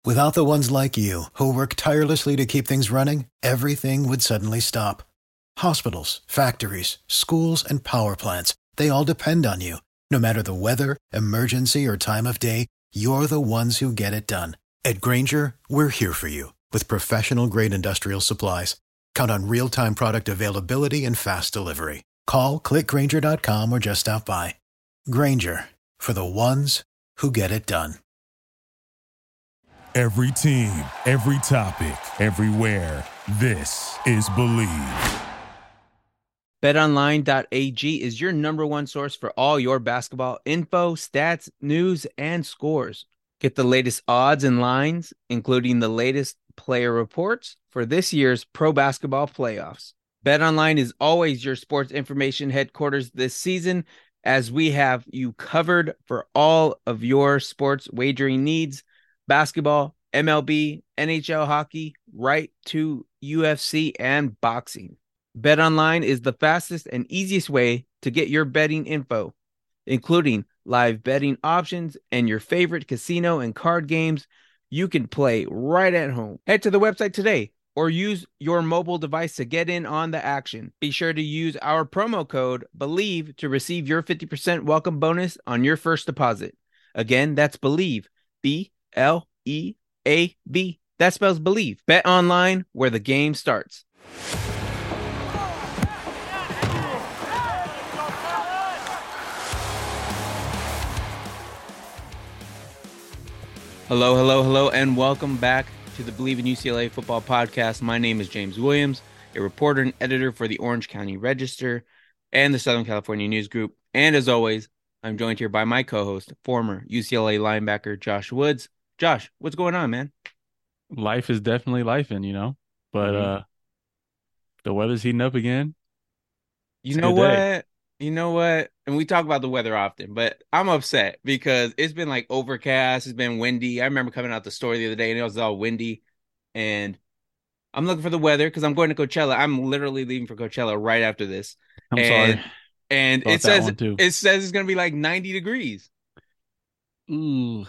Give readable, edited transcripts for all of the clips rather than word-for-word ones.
Without the ones like you, who work tirelessly to keep things running, everything would suddenly stop. Hospitals, factories, schools, and power plants, they all depend on you. No matter the weather, emergency, or time of day, you're the ones who get it done. At Grainger, we're here for you with professional-grade industrial supplies. Count on real-time product availability and fast delivery. Call, click Grainger.com, or just stop by. Grainger, for the ones who get it done. Every team, every topic, everywhere. This is Believe. BetOnline.ag is your number one source for all your basketball info, stats, news, and scores. Get the latest odds and lines, including the latest player reports for this year's pro basketball playoffs. BetOnline is always your sports information headquarters this season, as we have you covered for all of your sports wagering needs. Basketball, MLB, NHL hockey, right to UFC and boxing. BetOnline is the fastest and easiest way to get your betting info, including live betting options and your favorite casino and card games you can play right at home. Head to the website today or use your mobile device to get in on the action. Be sure to use our promo code BELIEVE to receive your 50% welcome bonus on your first deposit. Again, that's BELIEVE, BLEAV. That spells believe. Bet online, where the game starts. Hello, and welcome back to the Believe in UCLA Football Podcast. My name is James Williams, a reporter and editor for the Orange County Register and the Southern California News Group. And as always, I'm joined here by my co-host, former UCLA linebacker Josh Woods. Josh, what's going on, man? Life is definitely lifing, but the weather's heating up again. You know what? And we talk about the weather often, but I'm upset because it's been like overcast. It's been windy. I remember coming out the store the other day and it was all windy. And I'm looking for the weather because I'm going to Coachella. I'm literally leaving for Coachella right after this. Sorry. And it says it's going to be like 90 degrees. Ooh.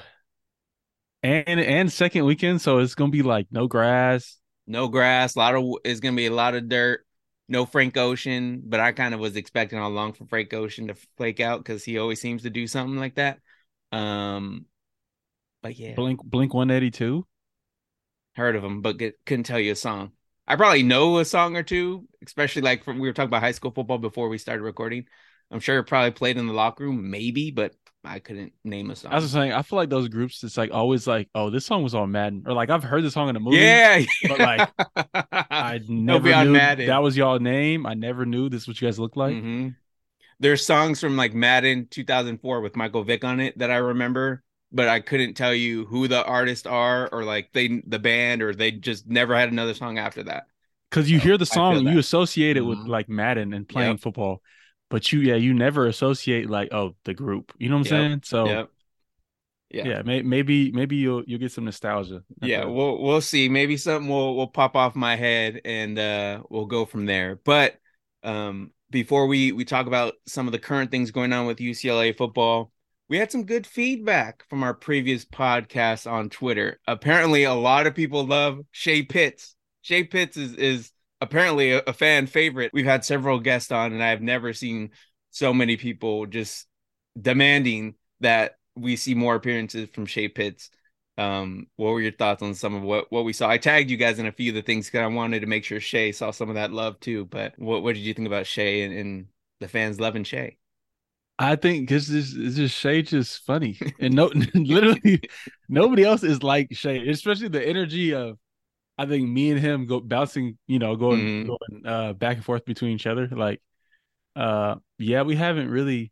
And second weekend, so it's going to be like no grass. It's going to be a lot of dirt. No Frank Ocean, but I kind of was expecting all along for Frank Ocean to flake out because he always seems to do something like that. But yeah, Blink 182. Heard of him, but couldn't tell you a song. I probably know a song or two, especially like we were talking about high school football before we started recording. I'm sure it probably played in the locker room, maybe, but I couldn't name a song. I was saying, I feel like those groups, it's like always like, oh, this song was on Madden, or like I've heard the song in a movie. Yeah. But like I never knew Madden. That was y'all name. I never knew this is what you guys look like. Mm-hmm. There's songs from like Madden 2004 with Michael Vick on it that I remember, but I couldn't tell you who the artists are or like the band, or they just never had another song after that. Because you hear the song and you associate it with like Madden and playing football. But you never associate like, oh, the group. You know what I'm saying? So maybe you'll get some nostalgia. Yeah, we'll see. Maybe something will pop off my head and we'll go from there. But before we talk about some of the current things going on with UCLA football, we had some good feedback from our previous podcast on Twitter. Apparently, a lot of people love Shea Pitts. Shea Pitts is apparently a fan favorite. We've had several guests on, and I've never seen so many people just demanding that we see more appearances from Shea Pitts. What were your thoughts on some of what we saw? I tagged you guys in a few of the things because I wanted to make sure Shea saw some of that love too. But what did you think about Shea and the fans loving Shea? I think because it's just Shea just funny, and literally nobody else is like Shea, especially the energy of. I think me and him bouncing, going back and forth between each other. Like, we haven't really.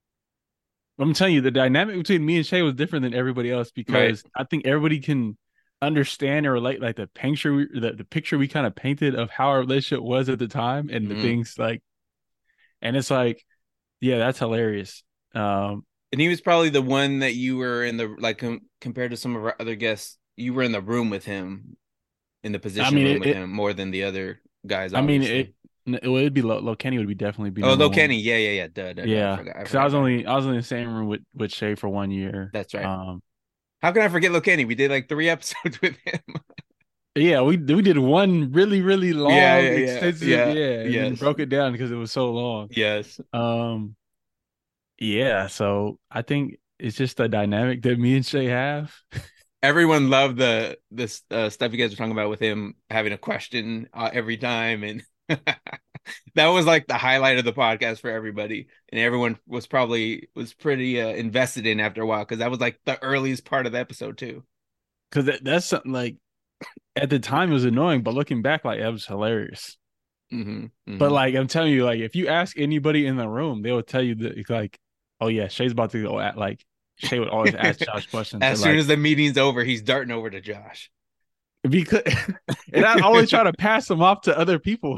I'm telling you, the dynamic between me and Shea was different than everybody else because I think everybody can understand and relate, like the picture we kind of painted of how our relationship was at the time, and the things like, and it's like, yeah, that's hilarious. And he was probably the one that you were in the compared to some of our other guests, you were in the room with him. In the position room with him more than the other guys. Obviously. It'd be Low Kenny would be definitely be. Oh, Low Kenny, yeah. Duh, yeah, because I was only in the same room with Shea for 1 year. That's right. How can I forget Kenny? We did like 3 episodes with him. Yeah, we did one really, really Yeah, long, yeah, yeah, extensive, yeah. yeah, and then Yes, broke it down because it was so long. yes. Um, yeah, so I think it's just the dynamic that me and Shay have. Everyone loved the this stuff you guys were talking about with him having a question every time, and that was like the highlight of the podcast for everybody. And everyone was pretty invested in after a while because that was like the earliest part of the episode too. Because that's something like at the time it was annoying, but looking back, like that was hilarious. Hmm. But Hmm. like I'm telling you, like if you ask anybody in the room, they will tell you that it's like, oh yeah, Shay's about to go at like Shay would always ask Josh questions As and soon like as the meeting's over, he's darting over to Josh. because and I always try to pass them off to other people.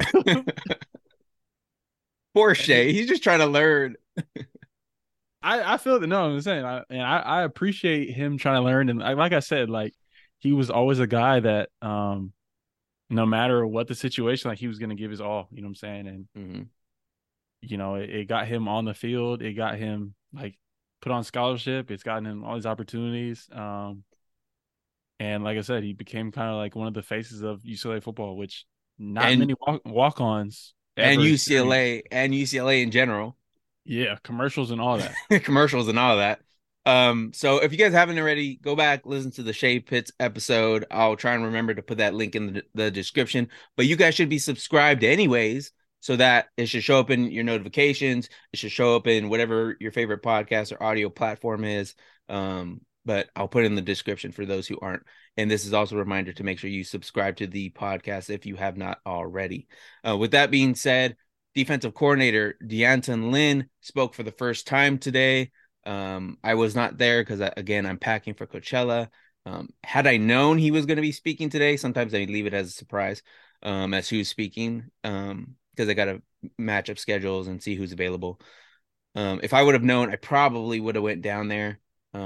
Poor And Shay, he's just trying to learn. I feel that no, I'm saying I appreciate him trying to learn and like I said, like he was always a guy that no matter what the situation, like he was gonna give his all, you know what I'm saying? And Hmm. you know, it got him on the field, it got him like put on scholarship, it's gotten him all these opportunities. And like I said, he became kind of like one of the faces of UCLA football, which not And many walk-ons and ever experience. UCLA in general. Yeah, commercials and all that. Commercials and all of that. So if you guys haven't already, go back, listen to the Shade Pits episode. I'll try and remember to put that link in the description. But you guys should be subscribed anyways, so that it should show up in your notifications. It should show up in whatever your favorite podcast or audio platform is. But I'll put it in the description for those who aren't. And this is also a reminder to make sure you subscribe to the podcast if you have not already. With that being said, defensive coordinator D'Anton Lynn spoke for the first time today. I was not there because, again, I'm packing for Coachella. Had I known he was going to be speaking today, sometimes I leave it as a surprise as who's speaking because I got to match up schedules and see who's available. If I would have known, I probably would have went down there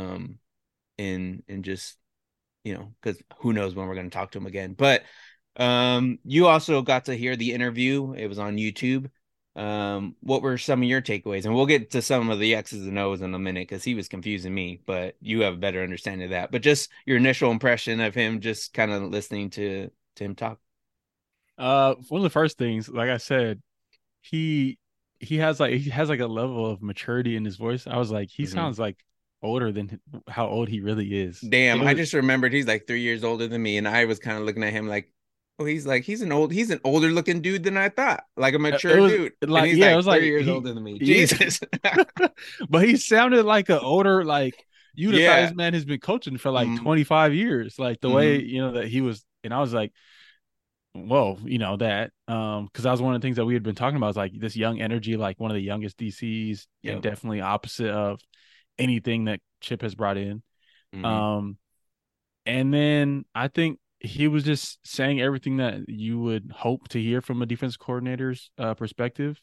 and just, because who knows when we're going to talk to him again. But you also got to hear the interview. It was on YouTube. What were some of your takeaways? And we'll get to some of the X's and O's in a minute because he was confusing me, but you have a better understanding of that. But just your initial impression of him, just kind of listening to him talk. One of the first things, like I said, he he has like a level of maturity in his voice. I was like, he Hmm. sounds like older than how old he really is. Damn, It I was just remembered he's like 3 years older than me, and I was kind of looking at him like, oh, he's an older looking dude than I thought, like a it mature was dude, and like he's yeah, it like was 3 years he older than me. yeah. Jesus. But he sounded like an older like you'd have thought Yeah. this man has been coaching for like Mm-hmm. 25 years. Like the way, Mm-hmm. you know, that he was and I was like, whoa, you know, that because that was one of the things that we had been talking about is like this young energy, like one of the youngest DCs and Yep. definitely opposite of anything that Chip has brought in. Mm-hmm. Um and then I think he was just saying everything that you would hope to hear from a defense coordinator's perspective.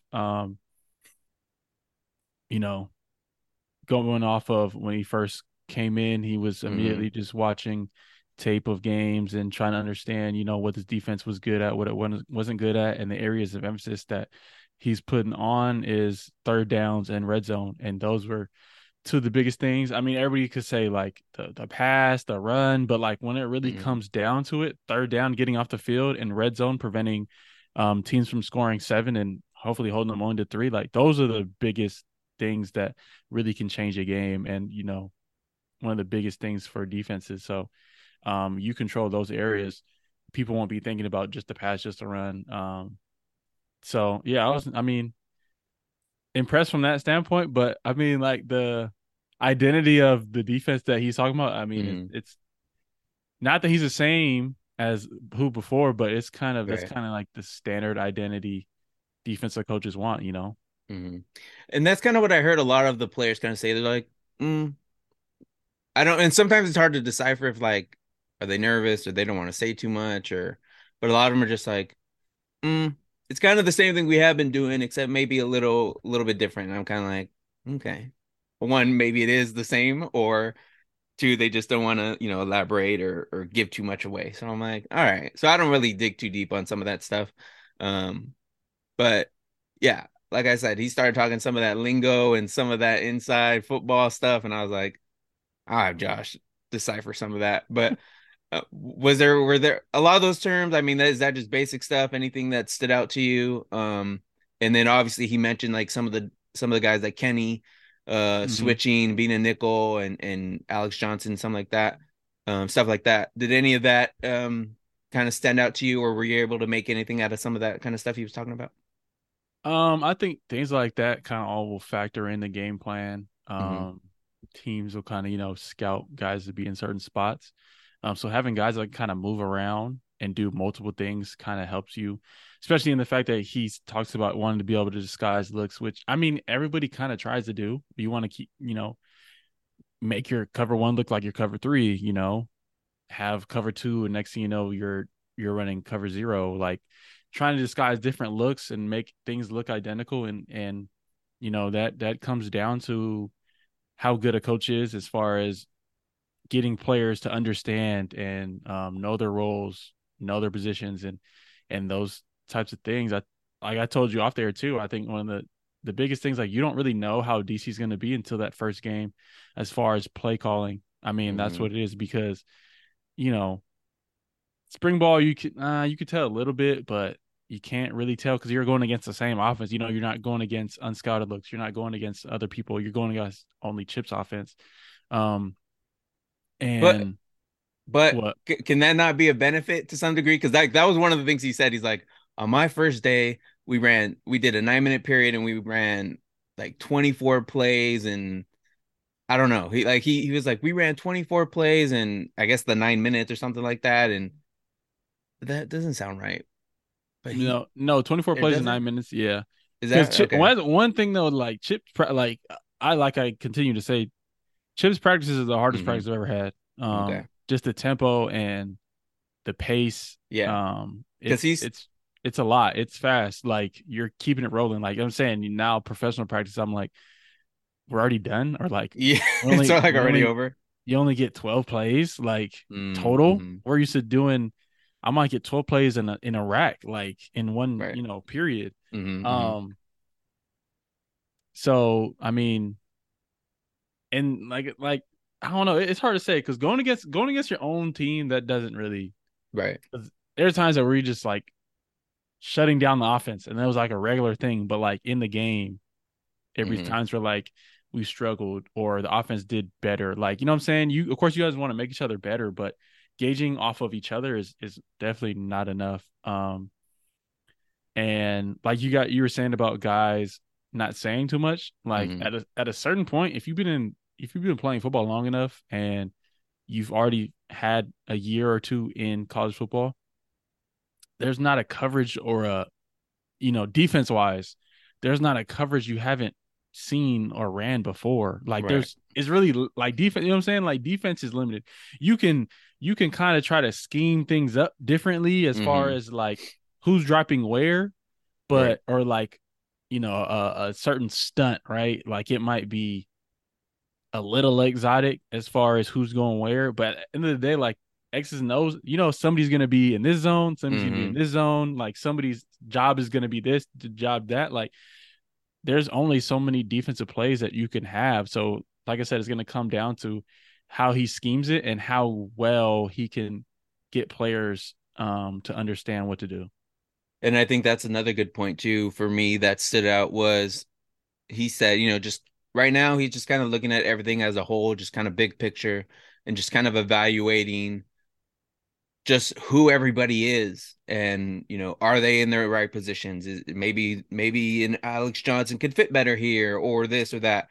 You know, going off of when he first came in, he was Mm-hmm. immediately just watching tape of games and trying to understand, you know, what this defense was good at, what it wasn't good at, and the areas of emphasis that he's putting on is third downs and red zone, and those were two of the biggest things. I mean, everybody could say like the pass, the run, but like when it really Mm-hmm. comes down to it, third down, getting off the field, and red zone, preventing teams from scoring 7 and hopefully holding them on to 3. Like those are the biggest things that really can change a game, and you know, one of the biggest things for defenses. So, you control those areas, people won't be thinking about just the pass, just the run. So yeah, I mean, impressed from that standpoint. But I mean, like the identity of the defense that he's talking about. I mean, Mm-hmm. it's not that he's the same as who before, but it's kind of that's Right. kind of like the standard identity defensive coaches want. You know. Mm-hmm. And that's kind of what I heard a lot of the players kind of say. They're like, I don't, and sometimes it's hard to decipher if like, are they nervous or they don't want to say too much but a lot of them are just like, it's kind of the same thing we have been doing, except maybe a little bit different. And I'm kind of like, okay, one, maybe it is the same, or two, they just don't want to, elaborate or give too much away. So I'm like, all right. So I don't really dig too deep on some of that stuff. Um, but yeah, like I said, he started talking some of that lingo and some of that inside football stuff, and I was like, all right, Josh. decipher some of that. But were there a lot of those terms? I mean, is that just basic stuff? Anything that stood out to you? And then obviously he mentioned like some of the guys like Kenny, switching, being a nickel, and Alex Johnson, something like that, stuff like that. Did any of that kind of stand out to you, or were you able to make anything out of some of that kind of stuff he was talking about? I think things like that kind of all will factor in the game plan. Mm-hmm. Teams will kind of, scout guys to be in certain spots. So having guys like kind of move around and do multiple things kind of helps you, especially in the fact that he talks about wanting to be able to disguise looks, which I mean, everybody kind of tries to do. You want to keep, make your cover one look like your cover three, have cover two, and next thing you know, you're running cover zero, like trying to disguise different looks and make things look identical. And that comes down to how good a coach is as far as getting players to understand and know their roles, know their positions, and those types of things. I told you off there too. I think one of the biggest things, like, you don't really know how DC is going to be until that first game, as far as play calling. I mean, that's what it is, because spring ball you could tell a little bit, but you can't really tell because you're going against the same offense. You're not going against unscouted looks. You're not going against other people. You're going against only Chip's offense. But And but what? can that not be a benefit to some degree? Because that was one of the things he said. He's like, on my first day, we did a 9-minute period, and we ran like 24 plays, and I don't know. He was like, we ran 24 plays, and I guess the 9 minutes or something like that, and that doesn't sound right. But No, 24 it plays in doesn't. 9 minutes. Yeah. Is Because that okay? one thing though, like I continue to say, Chip's practices is the hardest Mm-hmm. practice I've ever had. Okay. Just the tempo and the pace. Yeah. Because It's it's a lot. It's fast. Like, you're keeping it rolling. Like I'm saying, now professional practice, I'm like, we're already done, or like yeah, we it's only like we already only over. you only get 12 plays, like, total. Mm-hmm. We're used to doing, I might get 12 plays in a rack, like in one, Right. period. Mm-hmm. Mm-hmm. So I mean, and like I don't know, it's hard to say, because going against your own team, that doesn't really. Right. 'Cause there's times that we're just like shutting down the offense, and that was like a regular thing, but like in the game, every Mm-hmm. times where like we struggled or the offense did better. Like, you know what I'm saying? Of course you guys want to make each other better, but gauging off of each other is definitely not enough. And like you were saying about guys not saying too much, like Mm-hmm. at a certain point, if you've been playing football long enough and you've already had a year or two in college football, there's not a coverage or a, defense wise, there's not a coverage you haven't seen or ran before. Like, Right. it's really like defense, you know what I'm saying? Like, defense is limited. You can kind of try to scheme things up differently as far Mm-hmm. as like who's dropping where, Right. but or like, a certain stunt, right? Like, it might be a little exotic as far as who's going where, but at the end of the day, like, X's and O's, somebody's gonna be in this zone, somebody's gonna be in Mm-hmm. this zone, like somebody's job is gonna be this, the job that, like, there's only so many defensive plays that you can have. So, like I said, it's gonna come down to how he schemes it and how well he can get players to understand what to do. And I think that's another good point too for me that stood out was he said, just right now he's just kind of looking at everything as a whole, just kind of big picture, and just kind of evaluating just who everybody is, and are they in their right positions? Is maybe an Alex Johnson could fit better here, or this or that.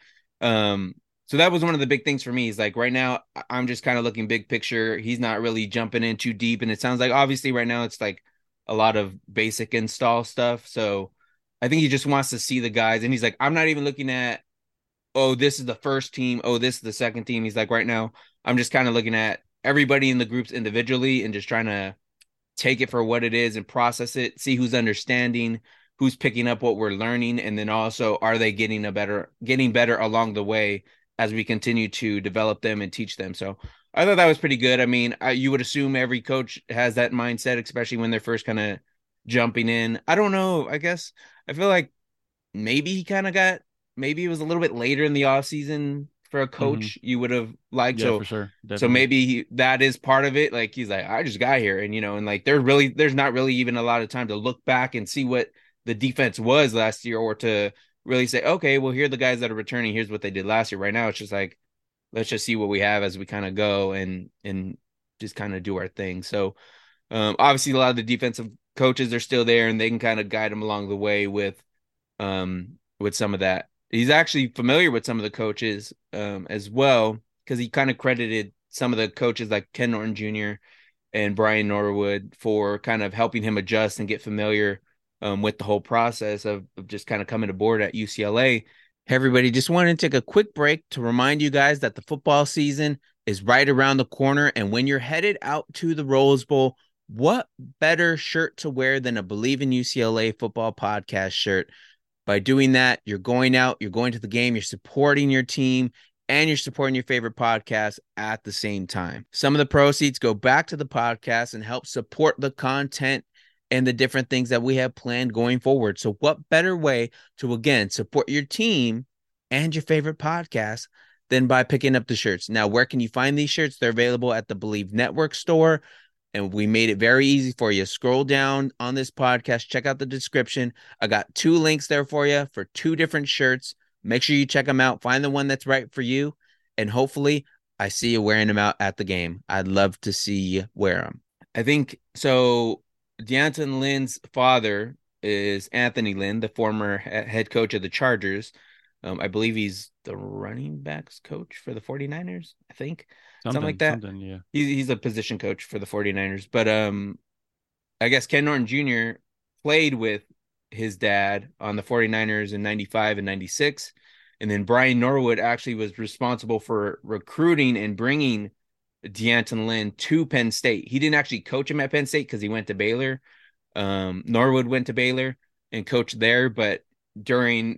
So that was one of the big things for me. Is like right now I'm just kind of looking big picture. He's not really jumping in too deep, and it sounds like obviously right now it's like a lot of basic install stuff. So I think he just wants to see the guys, and he's like, I'm not even looking at, oh, this is the first team, oh, this is the second team. He's like, right now I'm just kind of looking at everybody in the groups individually and just trying to take it for what it is and process it, see who's understanding, who's picking up what we're learning, and then also are they getting better along the way as we continue to develop them and teach them. So I thought that was pretty good. I mean, you would assume every coach has that mindset, especially when they're first kind of jumping in. I don't know. I guess I feel like maybe he kind of got, maybe it was a little bit later in the off season for a coach you would have liked. Yeah, for So sure. so Definitely. maybe that is part of it. Like he's like, I just got here, and and like there's not really even a lot of time to look back and see what the defense was last year, or to really say, okay, well, here are the guys that are returning. Here's what they did last year. Right now, it's just like, let's just see what we have as we kind of go and just kind of do our thing. So obviously, a lot of the defensive coaches are still there, and they can kind of guide them along the way with some of that. He's actually familiar with some of the coaches as well, because he kind of credited some of the coaches like Ken Norton Jr. and Brian Norwood for kind of helping him adjust and get familiar with the whole process of just kind of coming aboard at UCLA. Hey, everybody, just wanted to take a quick break to remind you guys that the football season is right around the corner. And when you're headed out to the Rose Bowl, what better shirt to wear than a Believe in UCLA football podcast shirt? By doing that, you're going out, you're going to the game, you're supporting your team, and you're supporting your favorite podcast at the same time. Some of the proceeds go back to the podcast and help support the content and the different things that we have planned going forward. So what better way to, again, support your team and your favorite podcast than by picking up the shirts? Now, where can you find these shirts? They're available at the Believe Network store, and we made it very easy for you. Scroll down on this podcast, check out the description. I got 2 links there for you for 2 different shirts. Make sure you check them out. Find the one that's right for you, and hopefully I see you wearing them out at the game. I'd love to see you wear them. I think so. D'Anton Lynn's father is Anthony Lynn, the former head coach of the Chargers. I believe he's the running backs coach for the 49ers, I think. Something like that. Yeah. He's a position coach for the 49ers. But I guess Ken Norton Jr. played with his dad on the 49ers in 95 and 96. And then Brian Norwood actually was responsible for recruiting and bringing D'Anton Lynn to Penn State. He didn't actually coach him at Penn State because he went to Baylor. Norwood went to Baylor and coached there, but during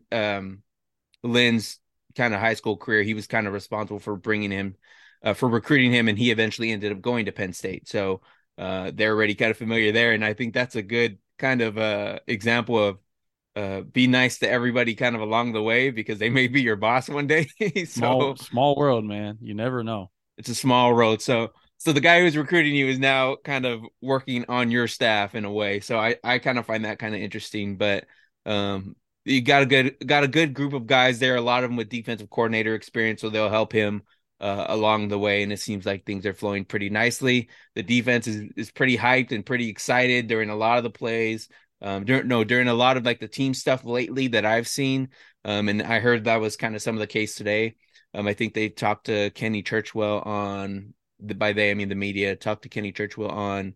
Lynn's kind of high school career, he was kind of responsible for bringing him, for recruiting him, and he eventually ended up going to Penn State. So they're already kind of familiar there, and I think that's a good kind of example of be nice to everybody kind of along the way, because they may be your boss one day. So Small world, man. You never know. it's a small road. So the guy who's recruiting you is now kind of working on your staff in a way. So I kind of find that kind of interesting. But you got a good group of guys there, a lot of them with defensive coordinator experience, so they'll help him along the way. And it seems like things are flowing pretty nicely. The defense is pretty hyped and pretty excited during a lot of the plays. During a lot of like the team stuff lately that I've seen. And I heard that was kind of some of the case today. I think they talked to Kenny Churchwell by they, I mean the media, talked to Kenny Churchwell on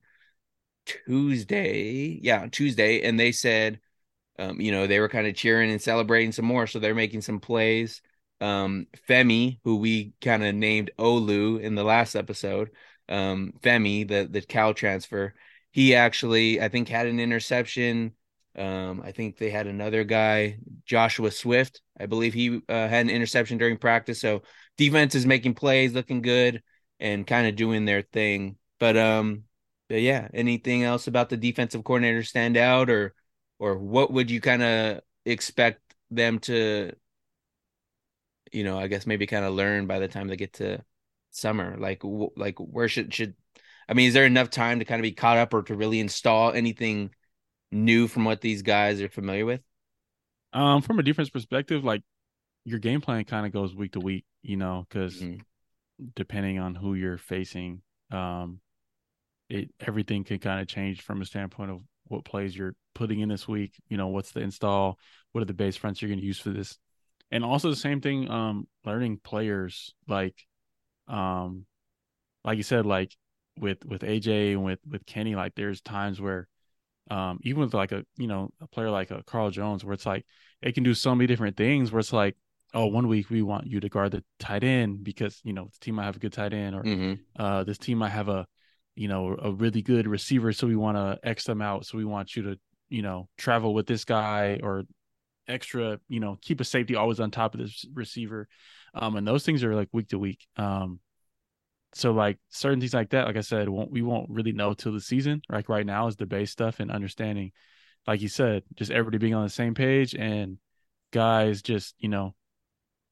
Tuesday. Yeah, on Tuesday. And they said, they were kind of cheering and celebrating some more. So they're making some plays. Femi, who we kind of named Olu in the last episode, Femi, the Cal transfer, he actually, I think, had an interception. I think they had another guy, Joshua Swift. I believe he had an interception during practice. So defense is making plays, looking good, and kind of doing their thing. But yeah, anything else about the defensive coordinator stand out, or what would you kind of expect them to, I guess maybe kind of learn by the time they get to summer? Like where should I mean, is there enough time to kind of be caught up, or to really install anything new from what these guys are familiar with? From a defense perspective, like your game plan kind of goes week to week, because depending on who you're facing, everything can kind of change from a standpoint of what plays you're putting in this week. What's the install? What are the base fronts you're going to use for this? And also the same thing, learning players like you said, like with AJ and with Kenny, like there's times where even with like a player like a Carl Jones, where it's like it can do so many different things, where it's like, oh, 1 week we want you to guard the tight end because this team might have a good tight end, or this team might have a really good receiver, so we want to X them out, so we want you to travel with this guy, or extra keep a safety always on top of this receiver, and those things are like week to week. So like certain things like that, like I said, we won't really know till the season. Like right now is the base stuff and understanding, like you said, just everybody being on the same page, and guys just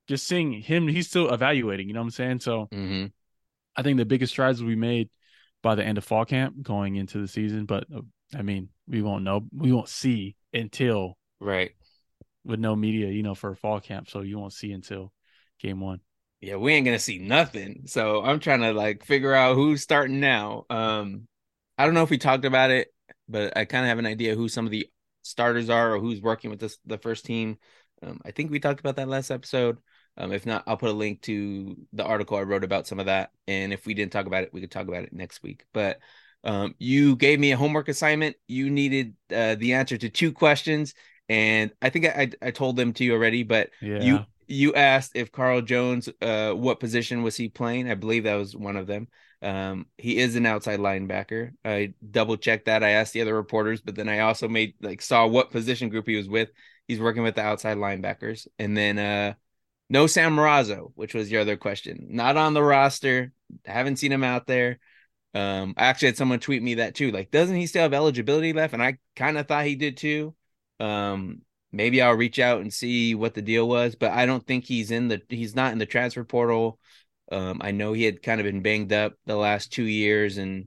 just seeing him, he's still evaluating. You know what I'm saying? So Mm-hmm. I think the biggest strides will be made by the end of fall camp going into the season. But I mean, we won't know. We won't see until Right. with no media, for fall camp. So you won't see until game one. Yeah, we ain't gonna see nothing. So I'm trying to like figure out who's starting now. I don't know if we talked about it, but I kind of have an idea who some of the starters are or who's working with the first team. I think we talked about that last episode. If not, I'll put a link to the article I wrote about some of that. And if we didn't talk about it, we could talk about it next week. But you gave me a homework assignment. You needed the answer to 2 questions, and I think I told them to you already. But Yeah. you asked if Carl Jones, what position was he playing? I believe that was one of them. He is an outside linebacker. I double checked that. I asked the other reporters, but then I also saw what position group he was with. He's working with the outside linebackers. And then no Sam Marazzo, which was your other question. Not on the roster. Haven't seen him out there. I actually had someone tweet me that too. Like, doesn't he still have eligibility left? And I kind of thought he did too. Maybe I'll reach out and see what the deal was, but I don't think he's not in the transfer portal. I know he had kind of been banged up the last 2 years, and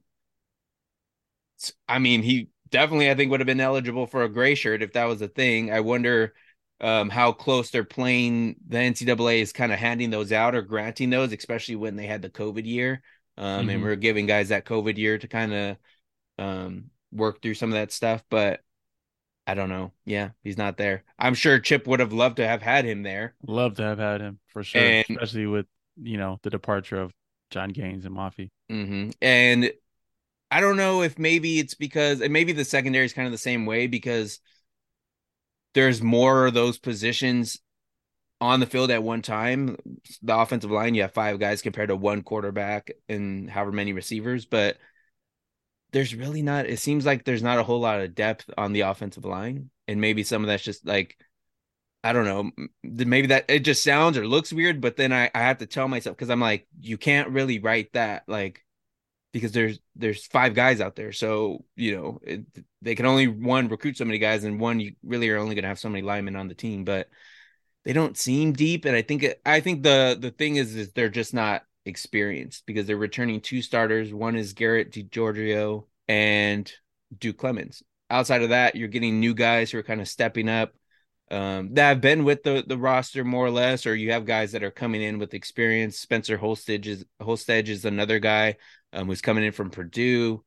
I mean, he definitely, I think, would have been eligible for a gray shirt if that was a thing. I wonder how close they're playing. The NCAA is kind of handing those out or granting those, especially when they had the COVID year. And we're giving guys that COVID year to kind of work through some of that stuff, but I don't know. Yeah, he's not there. I'm sure Chip would have loved to have had him there. Love to have had him for sure, And especially with, the departure of John Gaines and Mafi. and I don't know if maybe it's because, and maybe the secondary is kind of the same way because there's more of those positions on the field at one time. The offensive line, you have 5 guys compared to 1 quarterback and however many receivers, but there's really not, it seems like there's not a whole lot of depth on the offensive line. And maybe some of that's just like, I don't know, maybe that it just sounds or looks weird, but then I have to tell myself, because I'm like, you can't really write that, like, because there's 5 guys out there. So, they can only recruit so many guys, and you really are only going to have so many linemen on the team, but they don't seem deep. And I think the thing is they're just not experienced because they're returning 2 starters. One is Garrett DiGiorgio and Duke Clemens. Outside of that, you're getting new guys who are kind of stepping up, that have been with the roster more or less, or you have guys that are coming in with experience. Spencer Holstedge is another guy who's coming in from Purdue.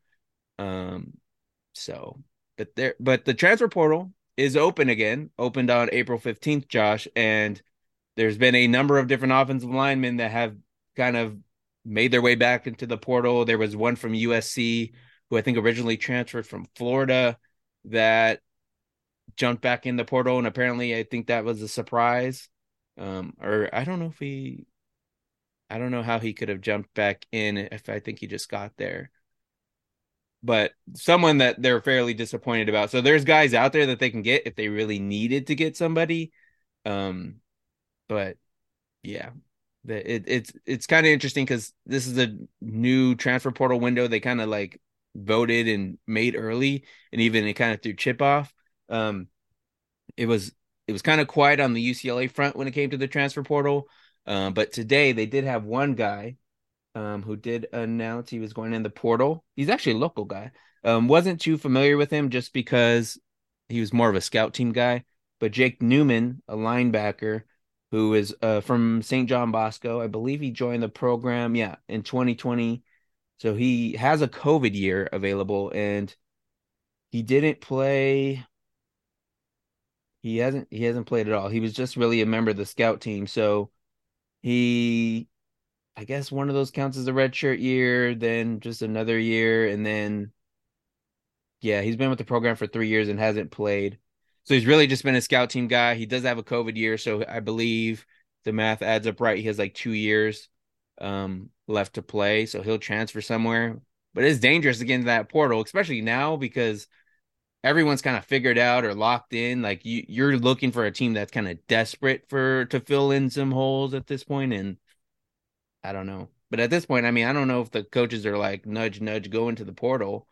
So, but the transfer portal is open again, opened on April 15th, Josh, and there's been a number of different offensive linemen that have kind of made their way back into the portal. There was one from USC who I think originally transferred from Florida that jumped back in the portal, and apparently I think that was a surprise. Or I don't know how he could have jumped back in if I think he just got there. But someone that they're fairly disappointed about. So there's guys out there that they can get if they really needed to get somebody. But yeah, it's kind of interesting because this is a new transfer portal window. They kind of like voted and made early, and even it kind of threw Chip off. It was kind of quiet on the UCLA front when it came to the transfer portal. But today they did have one guy who did announce he was going in the portal. He's actually a local guy. Wasn't too familiar with him just because he was more of a scout team guy. But Jake Newman, a linebacker who is from St. John Bosco, I believe he joined the program, in 2020. So he has a COVID year available, and he didn't play. He hasn't played at all. He was just really a member of the scout team. So I guess one of those counts as a redshirt year, then just another year, and then he's been with the program for 3 years and hasn't played. So he's really just been a scout team guy. He does have a COVID year, so I believe the math adds up right. He has like 2 years left to play, so he'll transfer somewhere. But it's dangerous to get into that portal, especially now because everyone's kind of figured out or locked in. Like you're looking for a team that's kind of desperate to fill in some holes at this point, and I don't know. But at this point, I mean, I don't know if the coaches are like nudge, nudge, go into the portal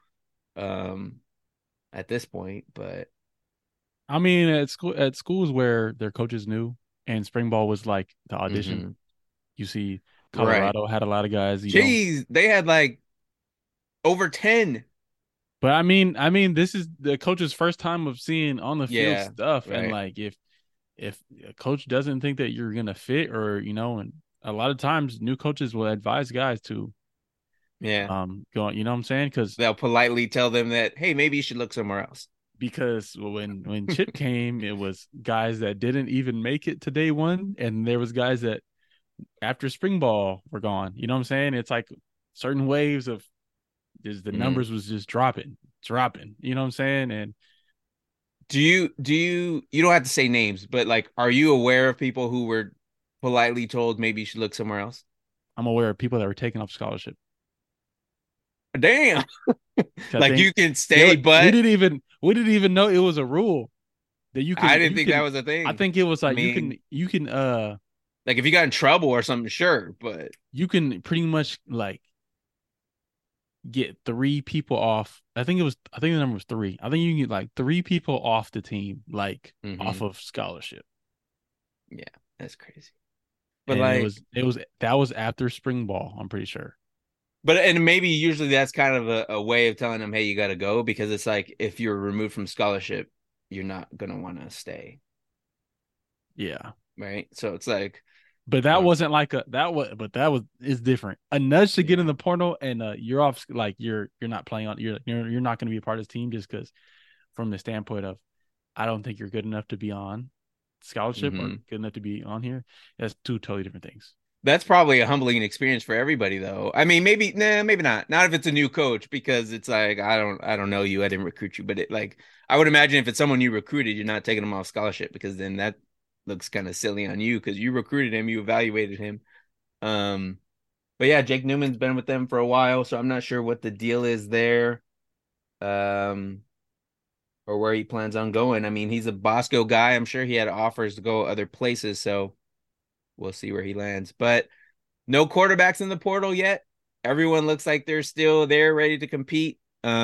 at this point. But I mean, at schools where their coaches knew, and spring ball was like the audition. Mm-hmm. You see, Right. Colorado had a lot of guys, Jeez, they had like over 10. But I mean, this is the coach's first time of seeing on the field Yeah, stuff, and right. like if a coach doesn't think that you're gonna fit, or and a lot of times new coaches will advise guys to Yeah. go on, you know what I'm saying? They'll politely tell them that, hey, maybe you should look somewhere else. Because when Chip came, it was guys that didn't even make it to day one, and there was guys that after spring ball were gone. You know what I'm saying? It's like certain waves of just the Mm. numbers was just dropping. You know what I'm saying? And You don't have to say names, but like, are you aware of people who were politely told maybe you should look somewhere else? I'm aware of people that were taking off scholarship. Damn. I Like think you can stay, but we didn't even know it was a rule that I didn't you think that can. was a I thing. think it was I like mean, you can like if you got in trouble or something, sure, but you can pretty much like get three people off. I think the number was three. I think you can get like three people off the team, like off hmm of scholarship. yeah, that's crazy. But And like, that was after spring ball, I'm pretty sure. and maybe usually that's kind of a way of telling them, hey, you got to go because it's like if you're removed from scholarship, you're not gonna want to stay, Yeah. right? So it's like, But that wasn't like a that was but that was is different. A nudge to get in yeah, the portal and you're off like you're not playing on you're not going to be a part of this team just because from the standpoint of I don't think you're good enough to be on scholarship or hmm good enough to be on here. That's two totally different things. That's probably a humbling experience for everybody, though. I mean, maybe, nah, maybe not. Not if it's a new coach, because it's like I don't know you. I didn't recruit you, but it like I would imagine if it's someone you recruited, you're not taking them off scholarship because then that looks kind of silly on you because you recruited him, you evaluated him. Um, but yeah, Jake Newman's been with them for a while, so I'm not sure what the deal is there, um, or where he plans on going. I mean, he's a Bosco guy. I'm sure he had offers to go other places, so we'll see where he lands. But no quarterbacks in the portal yet. Everyone looks like they're still there, ready to compete.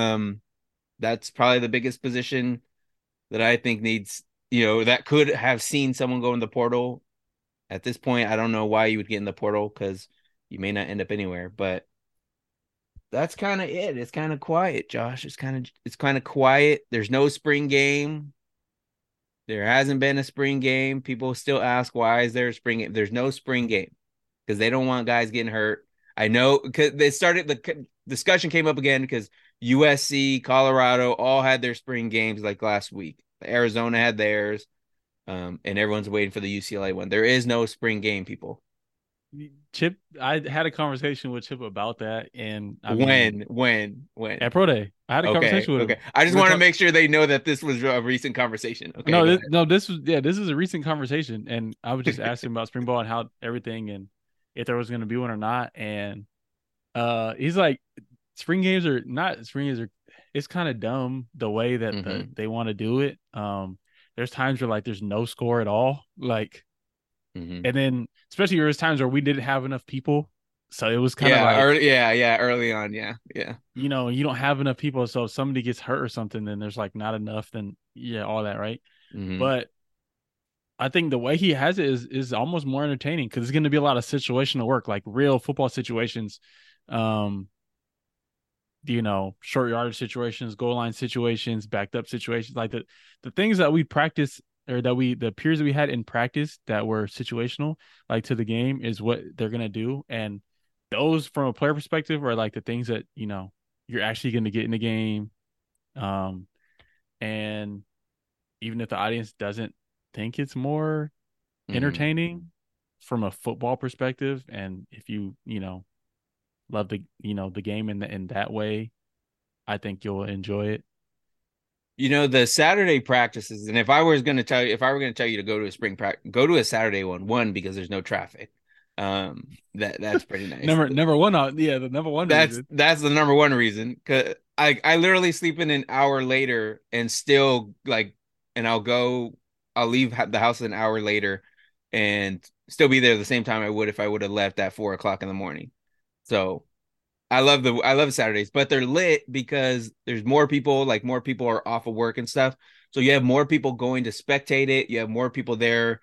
That's probably the biggest position that I think needs, that could have seen someone go in the portal. At this point, I don't know why you would get in the portal because you may not end up anywhere. But that's kind of it. It's kind of quiet, Josh. It's kind of quiet. There's no spring game. There hasn't been a spring game. People still ask why is there a spring game? There's no spring game because they don't want guys getting hurt. I know because the discussion came up again because USC, Colorado all had their spring games like last week. Arizona had theirs, and everyone's waiting for the UCLA one. There is no spring game, people. Chip, I had a conversation with Chip about that, and I mean, When? at Pro Day, I had a Okay, conversation with okay. him. I just We were want to talking. make sure they know that this was a recent conversation. Okay, No, go no, this was this is a recent conversation, and I was just asking about spring ball and how everything and if there was going to be one or not, and he's like, spring games are not spring games are. It's kind of dumb the way that ahead. they want to do it. There's times where like there's no score at all, like, hmm and then especially there's times where we didn't have enough people, so it was kind of Yeah, like early on, yeah, yeah. you don't have enough people, so if somebody gets hurt or something, then there's like not enough, then yeah, all that, right? hmm But I think the way he has it is almost more entertaining because it's going to be a lot of situational work, like real football situations, um, short yardage situations, goal line situations, backed up situations, like the things that we practice or the peers that we had in practice that were situational, like to the game, is what they're gonna do, and those from a player perspective are like the things that you're actually going to get in the game, um, and even if the audience doesn't think it's more hmm entertaining from a football perspective, and if love the game in that way, I think you'll enjoy it. The Saturday practices, and if I were going to tell you to go to a spring practice, go to a Saturday one because there's no traffic. That's pretty nice. Number one, yeah, the number one That's reason. that's the number one reason. Cause I literally sleep in an hour later and still like, and I'll leave the house an hour later and still be there the same time I would if I would have left at 4 o'clock in the morning. So I love Saturdays, but they're lit because there's more people are off of work and stuff. So you have more people going to spectate it. You have more people there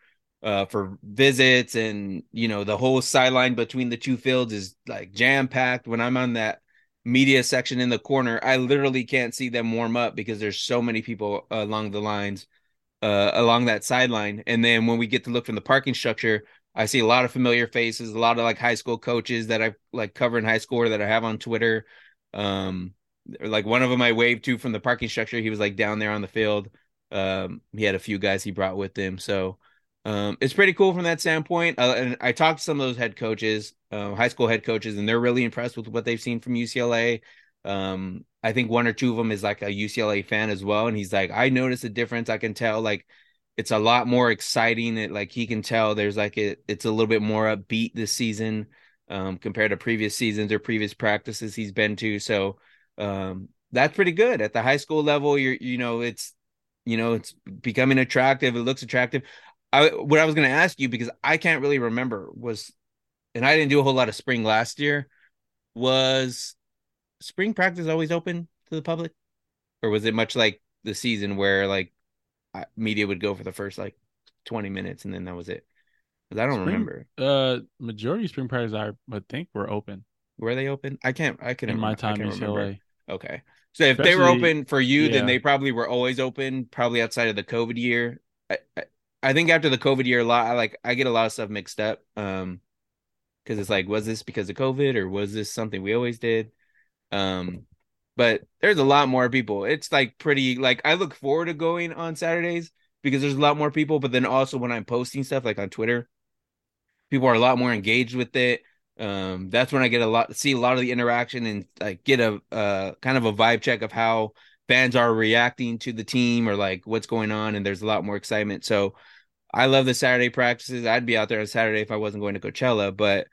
for visits, and the whole sideline between the two fields is like jam packed. When I'm on that media section in the corner, I literally can't see them warm up because there's so many people along the lines, along that sideline. And then when we get to look from the parking structure, I see a lot of familiar faces, a lot of like high school coaches that I like cover in high school or that I have on Twitter. Um, like one of them I waved to from the parking structure. He was like down there on the field. He had a few guys he brought with him. So it's pretty cool from that standpoint. And I talked to some of those head coaches, high school head coaches, and they're really impressed with what they've seen from UCLA. I think one or two of them is like a UCLA fan as well. And he's like, I noticed a difference. I can tell like it's a lot more exciting. Like he can tell there's like it's a little bit more upbeat this season compared to previous seasons or previous practices he's been to. So that's pretty good at the high school level. It's becoming attractive. It looks attractive. What I was going to ask you, because I can't really remember, and I didn't do a whole lot of spring last year, was spring practice always open to the public, or was it much like the season where like media would go for the first like 20 minutes and then that was it? Because I don't remember. Majority of spring practice I think were open. Were they open? I couldn't in my time in UCLA. Okay. So if they were open for you, then they probably were always open, probably outside of the COVID year. I think after the COVID year, I get a lot of stuff mixed up. Because it's like, was this because of COVID or was this something we always did? But there's a lot more people. It's like pretty, like I look forward to going on Saturdays because there's a lot more people. But then also when I'm posting stuff like on Twitter, people are a lot more engaged with it. That's when I see a lot of the interaction and like get a kind of a vibe check of how fans are reacting to the team or like what's going on. And there's a lot more excitement. So I love the Saturday practices. I'd be out there on Saturday if I wasn't going to Coachella, but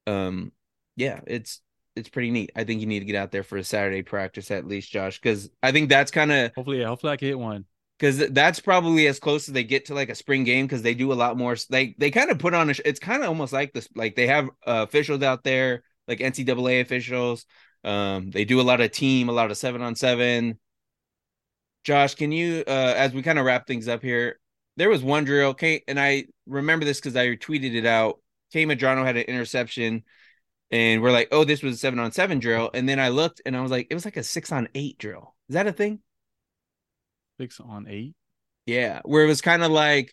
yeah, it's pretty neat. I think you need to get out there for a Saturday practice at least, Josh, because I think that's kind of hopefully I can hit one. Because that's probably as close as they get to like a spring game, because they do a lot more. They kind of put on it's kind of almost like this, like they have officials out there, like NCAA officials. They do a lot of 7-on-7. Josh, can you as we kind of wrap things up here, there was one drill, Kate, and I remember this because I tweeted it out. Kay Madrano had an interception, and we're like, oh, this was a 7-on-7 drill. And then I looked and I was like, it was like a 6-on-8 drill. Is that a thing? 6-on-8? Yeah, where it was kind of like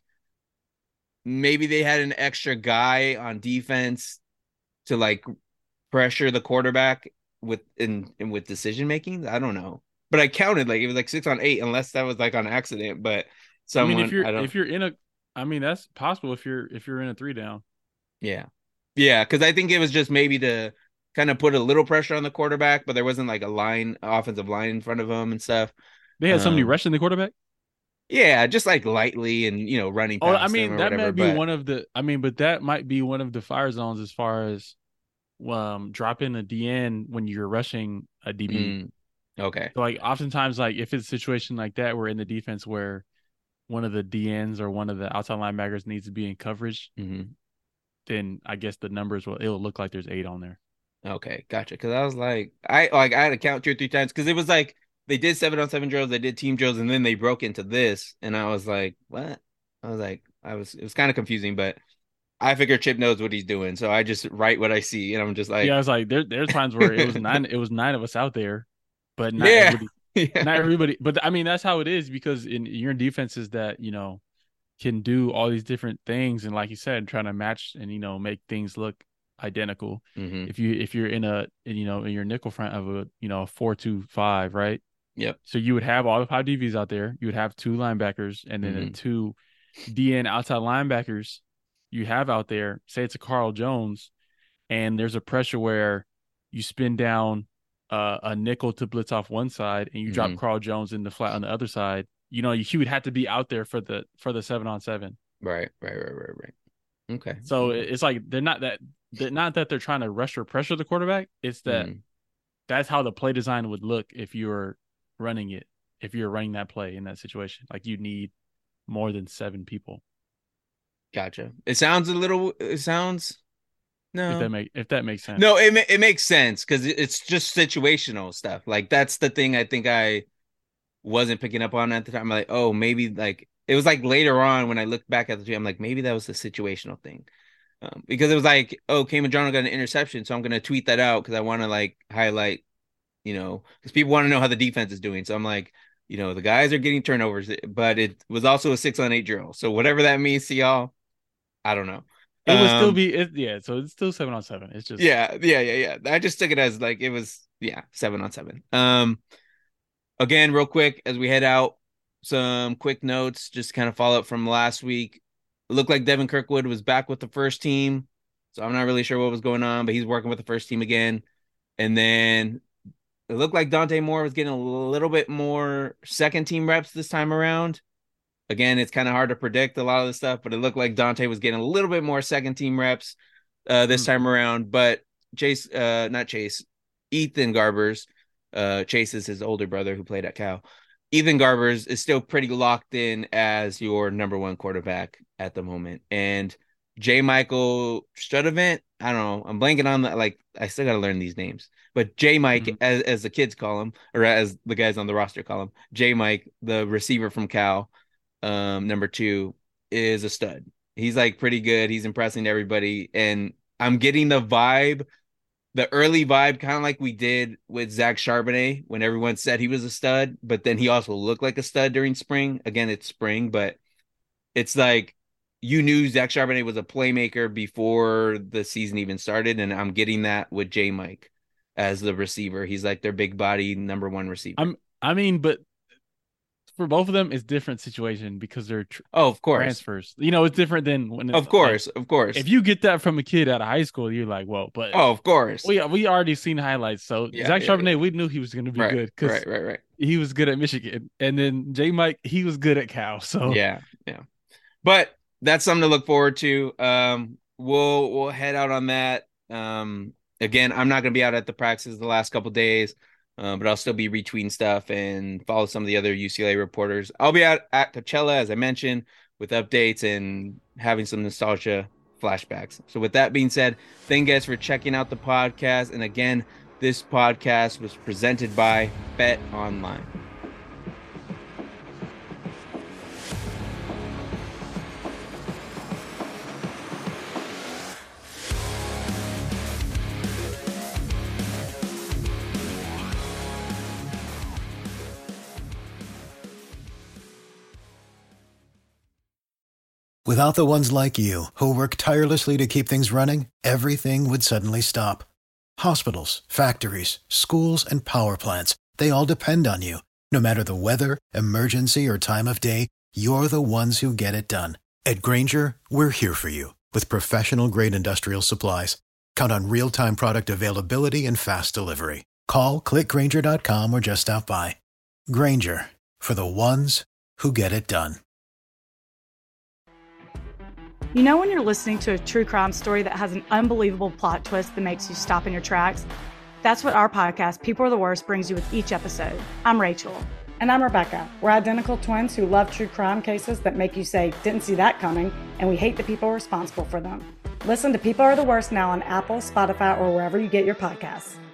maybe they had an extra guy on defense to like pressure the quarterback with decision making. I don't know, but I counted like it was like 6-on-8, unless that was like on accident. But someone, if you're in a, that's possible if you're in a 3-down. Yeah, because I think it was just maybe to kind of put a little pressure on the quarterback, but there wasn't like a offensive line in front of him and stuff. They had somebody rushing the quarterback. Yeah, just like lightly and running past him or that whatever, might be one of the. But that might be one of the fire zones as far as dropping a DN when you're rushing a DB. Okay. So like oftentimes, like if it's a situation like that, we're in the defense where one of the DNs or one of the outside linebackers needs to be in coverage, then I guess the numbers it'll look like there's 8 on there. Okay, gotcha. Because I was like, I had to count 2 or 3 times because it was like they did 7-on-7 drills, they did team drills, and then they broke into this, and I was like, what? I was like, it was kind of confusing, but I figure Chip knows what he's doing, so I just write what I see, and I'm just like, yeah, I was like, there's times where it was 9 of us out there, but not everybody. Yeah. Not everybody, but that's how it is because in your defenses that can do all these different things, and like you said, trying to match and make things look identical. If you're in in your nickel front of a 4-2-5, right? Yep. So you would have all the 5 DBs out there. You would have 2 linebackers and then the 2 DN outside linebackers you have out there. Say it's a Carl Jones, and there's a pressure where you spin down a nickel to blitz off one side, and you drop Carl Jones in the flat on the other side. He would have to be out there for the 7-on-7. Right. Okay. So it's like they're not that they're trying to rush or pressure the quarterback. It's that that's how the play design would look if you're running it. If you're running that play in that situation, like you need more than 7 people. Gotcha. It sounds no. If that makes sense. No, it makes sense because it's just situational stuff. Like that's the thing I think I wasn't picking up on at the time. I'm like, oh, maybe like it was like later on when I looked back at the tweet, I'm like, maybe that was the situational thing. Because it was like, oh, Cam Johnson got an interception, so I'm going to tweet that out because I want to like highlight, because people want to know how the defense is doing. So I'm like, the guys are getting turnovers, but it was also a 6-on-8 drill. So whatever that means to y'all, I don't know. It would still be, so it's still 7-on-7. It's just. Yeah. I just took it as like, it was, 7-on-7. Again, real quick, as we head out, some quick notes, just kind of follow up from last week. It looked like Devin Kirkwood was back with the first team. So I'm not really sure what was going on, but he's working with the first team again. And then it looked like Dante Moore was getting a little bit more second team reps this time around. Again, it's kind of hard to predict a lot of the stuff, but it looked like Dante was getting a little bit more second team reps this time around. But Ethan Garbers, Chase is his older brother who played at Cal. Ethan Garbers is still pretty locked in as your number one quarterback at the moment. And J. Michael Studevant, I don't know. I'm blanking on that. Like, I still got to learn these names. But J. Mike, as the kids call him, or as the guys on the roster call him, J. Mike, the receiver from Cal, number 2, is a stud. He's like pretty good. He's impressing everybody. And I'm getting the early vibe, kind of like we did with Zach Charbonnet when everyone said he was a stud, but then he also looked like a stud during spring. Again, it's spring, but it's like you knew Zach Charbonnet was a playmaker before the season even started, and I'm getting that with J. Mike as the receiver. He's like their big body number 1 receiver. But for both of them, it's different situation because they're of course transfers. It's different than when. Of course. If you get that from a kid out of high school, you're like, whoa. But of course, we already seen highlights. So Zach Charbonnet, we knew he was going to be good because right. He was good at Michigan, and then J. Mike, he was good at Cal. So yeah. But that's something to look forward to. We'll head out on that. Again, I'm not going to be out at the practices the last couple days. But I'll still be retweeting stuff and follow some of the other UCLA reporters. I'll be out at Coachella, as I mentioned, with updates and having some nostalgia flashbacks. So with that being said, thank you guys for checking out the podcast. And again, this podcast was presented by Bet Online. Without the ones like you, who work tirelessly to keep things running, everything would suddenly stop. Hospitals, factories, schools, and power plants, they all depend on you. No matter the weather, emergency, or time of day, you're the ones who get it done. At Grainger, we're here for you with professional-grade industrial supplies. Count on real-time product availability and fast delivery. Call, click Grainger.com, or just stop by. Grainger, for the ones who get it done. You know when you're listening to a true crime story that has an unbelievable plot twist that makes you stop in your tracks? That's what our podcast, People Are the Worst, brings you with each episode. I'm Rachel. And I'm Rebecca. We're identical twins who love true crime cases that make you say, didn't see that coming, and we hate the people responsible for them. Listen to People Are the Worst now on Apple, Spotify, or wherever you get your podcasts.